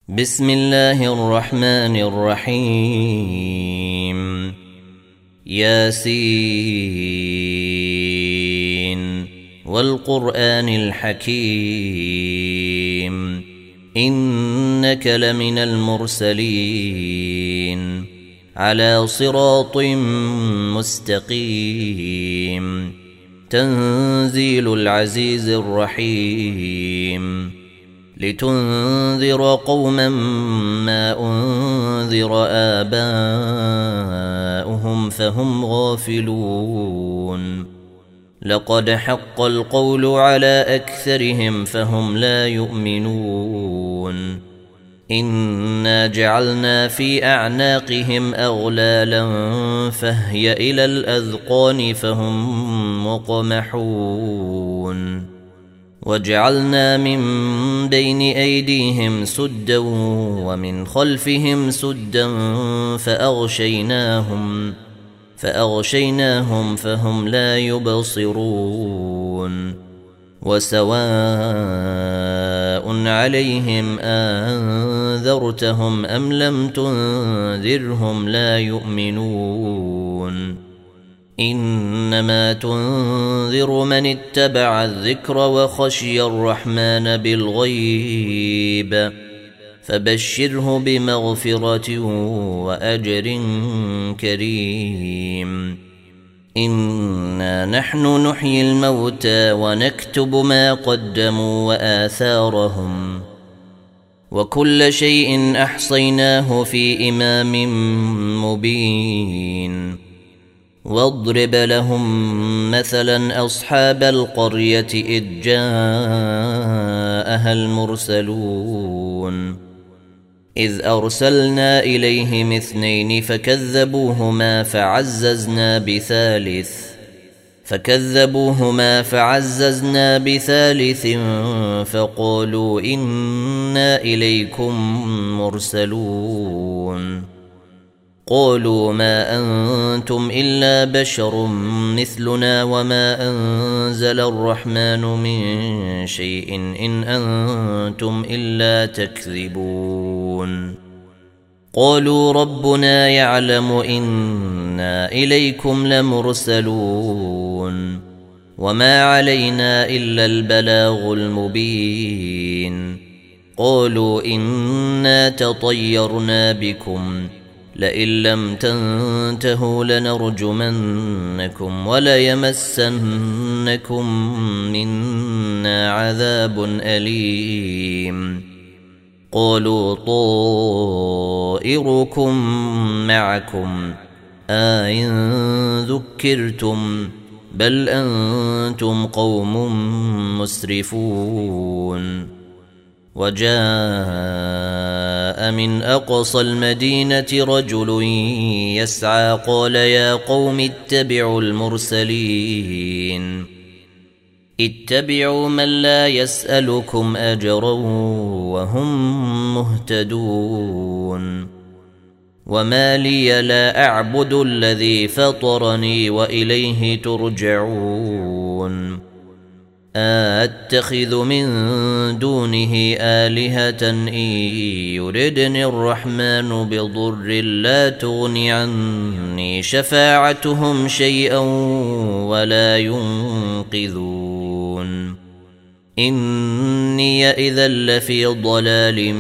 بسم الله الرحمن الرحيم ياسين والقرآن الحكيم إنك لمن المرسلين على صراط مستقيم تنزيل العزيز الرحيم لتنذر قوما ما أنذر آباؤهم فهم غافلون لقد حق القول على أكثرهم فهم لا يؤمنون إنا جعلنا في أعناقهم أغلالا فهي إلى الأذقان فهم مقمحون وجعلنا من بين أيديهم سدا ومن خلفهم سدا فأغشيناهم فهم لا يبصرون وسواء عليهم أنذرتهم أم لم تنذرهم لا يؤمنون إنما تنذر من اتبع الذكر وخشي الرحمن بالغيب فبشره بمغفرة وأجر كريم إنا نحن نحيي الموتى ونكتب ما قدموا وآثارهم وكل شيء أحصيناه في إمام مبين واضرب لهم مثلا أصحاب القرية إذ جاءها المرسلون إذ أرسلنا إليهم 2 فكذبوهما فعززنا بثالث فقالوا إنا إليكم مرسلون قالوا ما أنتم إلا بشر مثلنا وما أنزل الرحمن من شيء إن أنتم إلا تكذبون قالوا ربنا يعلم إنا إليكم لمرسلون وما علينا إلا البلاغ المبين قالوا إنا تطيرنا بكم لئن لم تنتهوا لنرجمنكم وليمسنكم منا عذاب أليم قالوا طائركم معكم أئن ذكرتم بل أنتم قوم مسرفون وجاء من أقصى المدينة رجل يسعى قال يا قوم اتبعوا المرسلين اتبعوا من لا يسألكم أجرا وهم مهتدون وما لي لا أعبد الذي فطرني وإليه ترجعون أتخذ من دونه آلهة إن يردني الرحمن بضر لا تغن عني شفاعتهم شيئا ولا ينقذون إني إذا لفي ضلال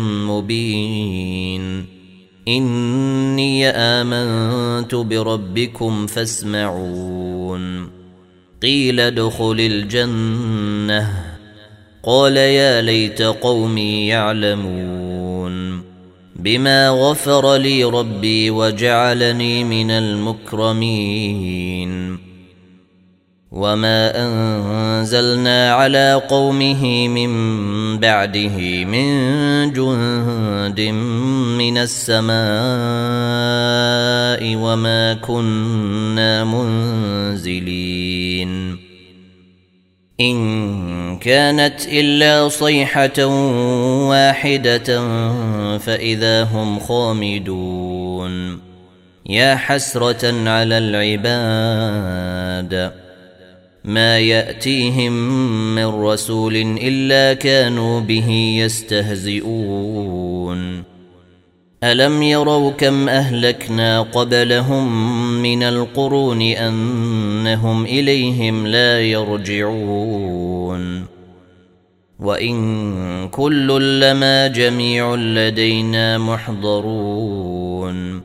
مبين إني آمنت بربكم فاسمعون قيل ادخل الجنة قال يا ليت قومي يعلمون بما غفر لي ربي وجعلني من المكرمين وما أنزلنا على قومه من بعده من جند من السماء وما كنا منزلين إن كانت إلا صيحة واحدة فإذا هم خامدون يا حسرة على العباد ما يأتيهم من رسول إلا كانوا به يستهزئون ألم يروا كم أهلكنا قبلهم من القرون أنهم إليهم لا يرجعون وإن كل لما جميع لدينا محضرون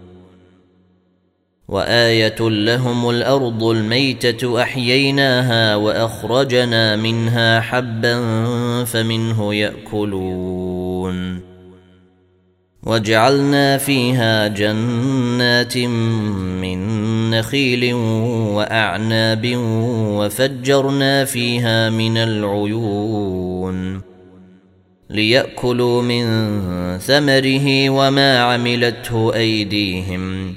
وآية لهم الأرض الميتة أحييناها وأخرجنا منها حبا فمنه يأكلون وجعلنا فيها جنات من نخيل وأعناب وفجرنا فيها من العيون ليأكلوا من ثمره وما عملته أيديهم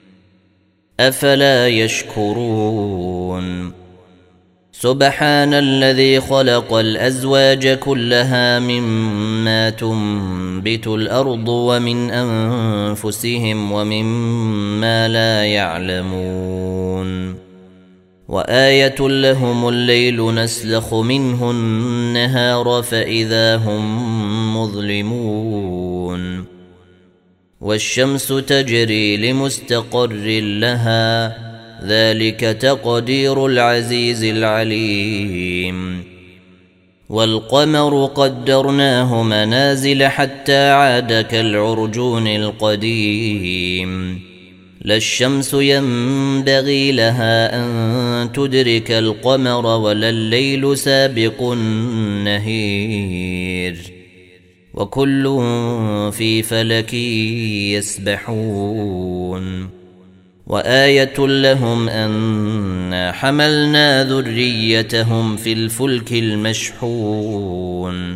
أفلا يشكرون سبحان الذي خلق الأزواج كلها مما تنبت الأرض ومن أنفسهم ومما لا يعلمون وآية لهم الليل نسلخ منه النهار فإذا هم مظلمون والشمس تجري لمستقر لها ذلك تقدير العزيز العليم والقمر قدرناه منازل حتى عاد كالعرجون القديم لا الشمس ينبغي لها أن تدرك القمر ولا الليل سابق النهير وكل في فلك يسبحون وآية لهم أنا حملنا ذريتهم في الفلك المشحون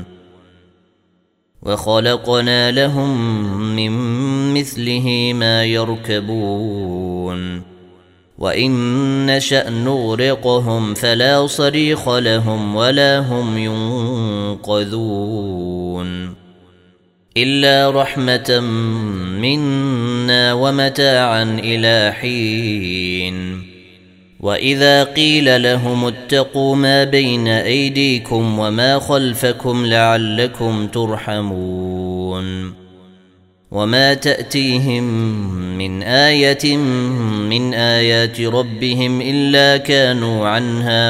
وخلقنا لهم من مثله ما يركبون وإن نشأ نغرقهم فلا صريخ لهم ولا هم ينقذون إلا رحمة منا ومتاعا إلى حين وإذا قيل لهم اتقوا ما بين أيديكم وما خلفكم لعلكم ترحمون وما تأتيهم من آية من آيات ربهم إلا كانوا عنها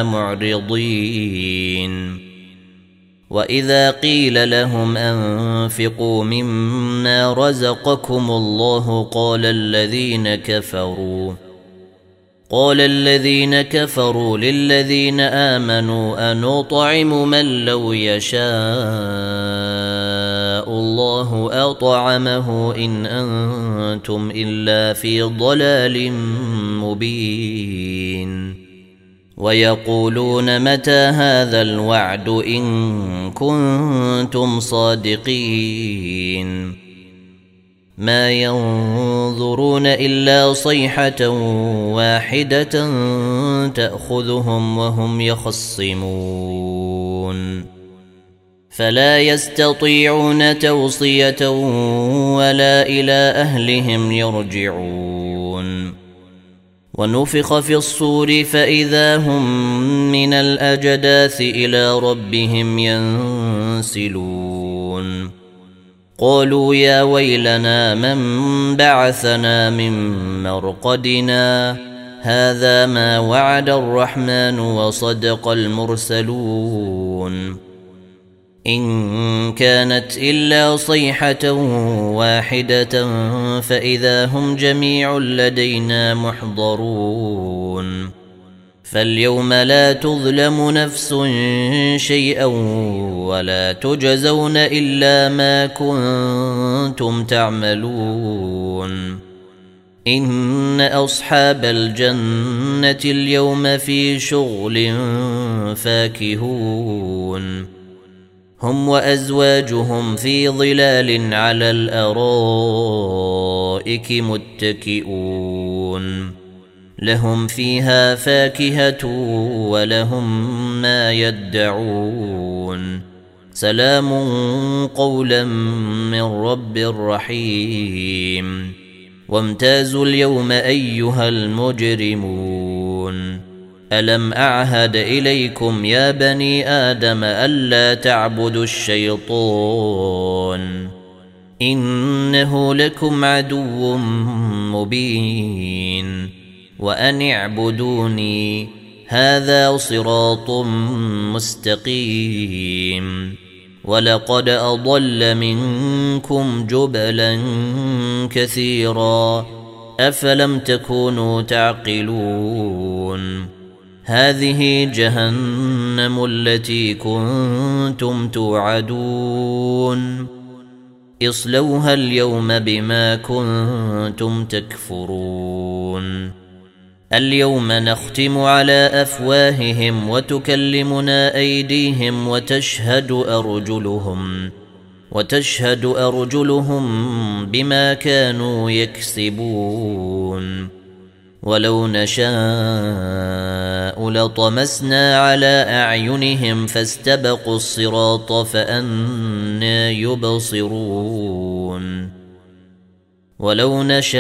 معرضين وإذا قيل لهم أنفقوا مما رزقكم الله قال الذين كفروا للذين آمنوا أنطعم من لو يشاء الله أطعمه إن أنتم إلا في ضلال مبين ويقولون متى هذا الوعد إن كنتم صادقين ما ينظرون إلا صيحة واحدة تأخذهم وهم يخصمون فلا يستطيعون توصية ولا إلى أهلهم يرجعون ونفخ في الصور فإذا هم من الأجداث إلى ربهم ينسلون قالوا يا ويلنا من بعثنا من مرقدنا هذا ما وعد الرحمن وصدق المرسلون إن كانت إلا صيحة واحدة فإذا هم جميع لدينا محضرون فاليوم لا تظلم نفس شيئا ولا تجزون إلا ما كنتم تعملون إن أصحاب الجنة اليوم في شغل فاكهون هم وأزواجهم في ظلال على الأرائك متكئون لهم فيها فاكهة ولهم ما يدعون سلام قولا من رب رحيم وامتازوا اليوم أيها المجرمون ألم أعهد إليكم يا بني آدم ألا تعبدوا الشيطان إنه لكم عدو مبين وأن اعبدوني هذا صراط مستقيم ولقد أضل منكم جبلا كثيرا أفلم تكونوا تعقلون هذه جهنم التي كنتم توعدون اصلوها اليوم بما كنتم تكفرون اليوم نختم على أفواههم وتكلمنا أيديهم وتشهد أرجلهم بما كانوا يكسبون ولو نشاء لطمسنا على أعينهم فاستبقوا الصراط فأنى يبصرون ولو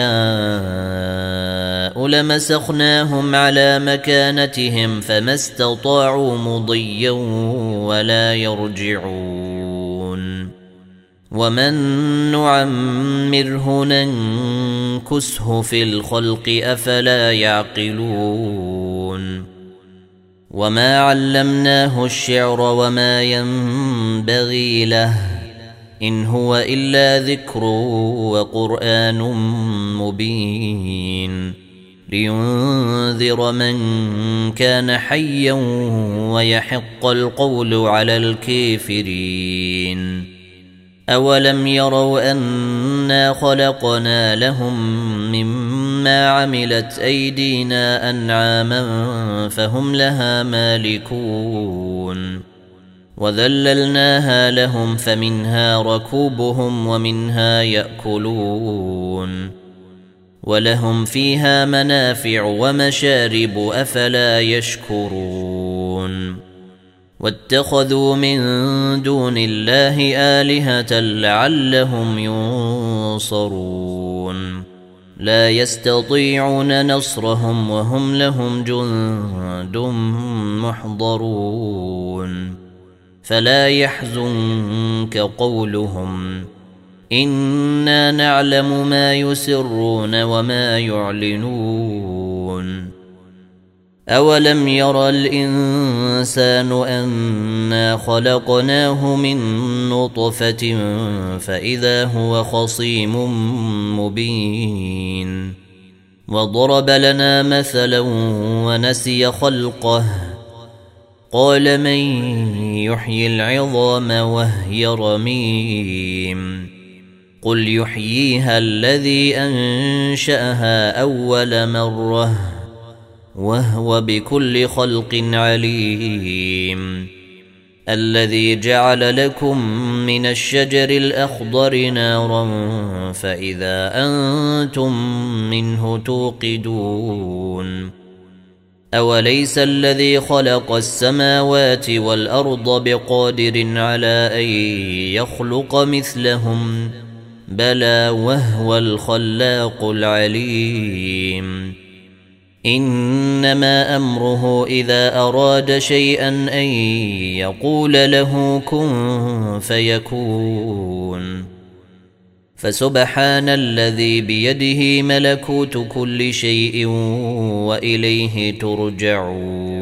نشاء لمسخناهم على مكانتهم فما استطاعوا مضيا ولا يرجعون ومن نعمره ننكسه في الخلق أفلا يعقلون وما علمناه الشعر وما ينبغي له إن هو إلا ذكر وقرآن مبين لينذر من كان حيا ويحق القول على الكافرين أولم يروا أنا خلقنا لهم مما عملت أيدينا أنعاما فهم لها مالكون وذللناها لهم فمنها ركوبهم ومنها يأكلون ولهم فيها منافع ومشارب أفلا يشكرون واتخذوا من دون الله آلهة لعلهم ينصرون لا يستطيعون نصرهم وهم لهم جند محضرون فلا يحزنك قولهم إنا نعلم ما يسرون وما يعلنون أولم ير الإنسان أنا خلقناه من نطفة فإذا هو خصيم مبين وضرب لنا مثلا ونسي خلقه قال من يحيي العظام وهي رميم قل يحييها الذي أنشأها أول مرة وهو بكل خلق عليم الذي جعل لكم من الشجر الأخضر نارا فإذا أنتم منه توقدون أوليس الذي خلق السماوات والأرض بقادر على أن يخلق مثلهم بلى وهو الخلاق العليم إنما أمره إذا أراد شيئا أن يقول له كن فيكون فسبحان الذي بيده ملكوت كل شيء وإليه ترجعون